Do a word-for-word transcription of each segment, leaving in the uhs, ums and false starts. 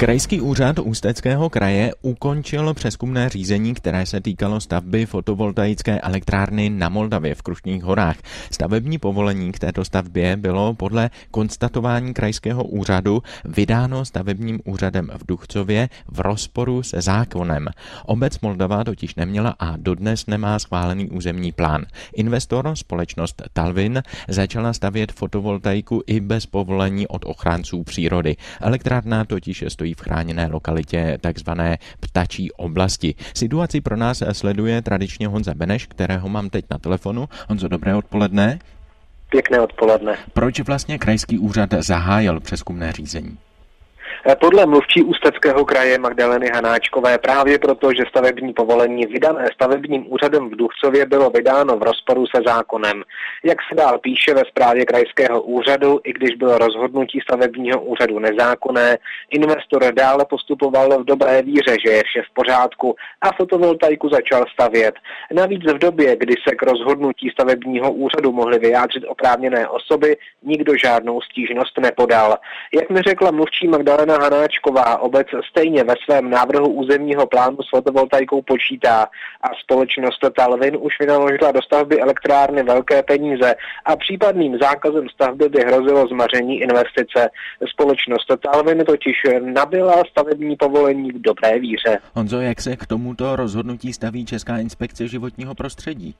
Krajský úřad Ústeckého kraje ukončil přezkumné řízení, které se týkalo stavby fotovoltaické elektrárny na Moldavě v Krušných horách. Stavební povolení k této stavbě bylo podle konstatování krajského úřadu vydáno stavebním úřadem v Duchcově v rozporu se zákonem. Obec Moldava totiž neměla a dodnes nemá schválený územní plán. Investor, společnost Talvin, začala stavět fotovoltaiku i bez povolení od ochránců přírody. Elektrárna totiž stojí v chráněné lokalitě takzvané Ptačí oblasti. Situaci pro nás sleduje tradičně Honza Beneš, kterého mám teď na telefonu. Honzo, dobré odpoledne. Pěkné odpoledne. Proč vlastně krajský úřad zahájil přezkumné řízení? Podle mluvčí Ústeckého kraje Magdaleny Hanáčkové právě proto, že stavební povolení vydané stavebním úřadem v Duchcově bylo vydáno v rozporu se zákonem. Jak se dál píše ve zprávě krajského úřadu, i když bylo rozhodnutí stavebního úřadu nezákonné, investor dále postupoval v dobré víře, že je vše v pořádku a fotovoltaiku začal stavět. Navíc v době, kdy se k rozhodnutí stavebního úřadu mohly vyjádřit oprávněné osoby, nikdo žádnou stížnost nepodal. Jak mi řekla mluvčí Magdalena Hanáčková, obec stejně ve svém návrhu územního plánu s fotovoltaikou počítá a společnost Talvin už vynaložila do stavby elektrárny velké peníze a případným zákazem stavby by hrozilo zmaření investice. Společnost Talvin totiž nabyla stavební povolení v dobré víře. Honzo, jak se k tomuto rozhodnutí staví Česká inspekce životního prostředí?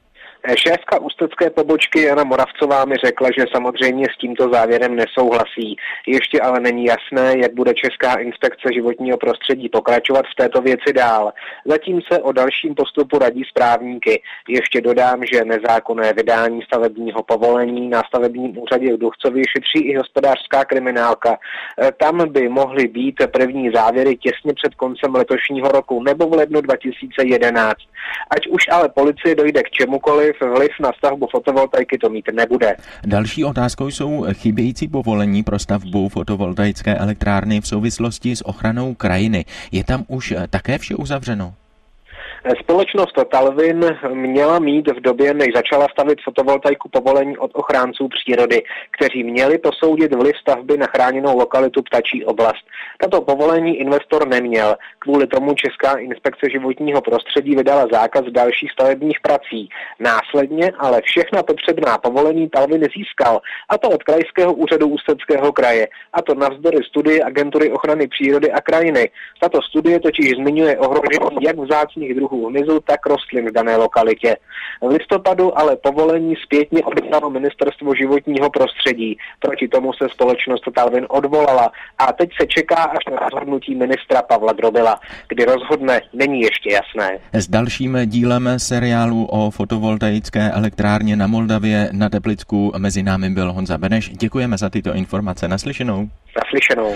Šéfka ústecké pobočky Jana Moravcová mi řekla, že samozřejmě s tímto závěrem nesouhlasí. Ještě ale není jasné, jak bude Česká inspekce životního prostředí pokračovat v této věci dál. Zatím se o dalším postupu radí s právníky. Ještě dodám, že nezákonné vydání stavebního povolení na stavebním úřadě v Duchcově šetří i hospodářská kriminálka. Tam by mohly být první závěry těsně před koncem letošního roku nebo v lednu dva tisíce jedenáct. Ať už ale policie dojde k čemukoliv, vliv na stavbu fotovoltaiky to mít nebude. Další otázkou jsou chybějící povolení pro stavbu fotovoltaické elektrárny v souvislosti s ochranou krajiny. Je tam už také vše uzavřeno? Společnost Talvin měla mít v době, než začala stavit fotovoltaiku, povolení od ochránců přírody, kteří měli posoudit vliv stavby na chráněnou lokalitu Ptačí oblast. Tato povolení investor neměl. Kvůli tomu Česká inspekce životního prostředí vydala zákaz dalších stavebních prací. Následně ale všechna potřebná povolení Talvin získal, a to od krajského úřadu Ústeckého kraje, a to navzdory studii Agentury ochrany přírody a krajiny. Tato studie totiž zmiňuje ohrožení jak vzácných druhů hmyzu, tak rostlin v dané lokalitě. V listopadu ale povolení zpětně odevzdalo Ministerstvo životního prostředí. Proti tomu se společnost Talvin odvolala a teď se čeká až na rozhodnutí ministra Pavla Drobila. Kdy rozhodne, není ještě jasné. S dalším dílem seriálu o fotovoltaické elektrárně na Moldavě na Teplicku mezi námi byl Honza Beneš. Děkujeme za tyto informace. Naslyšenou. Naslyšenou.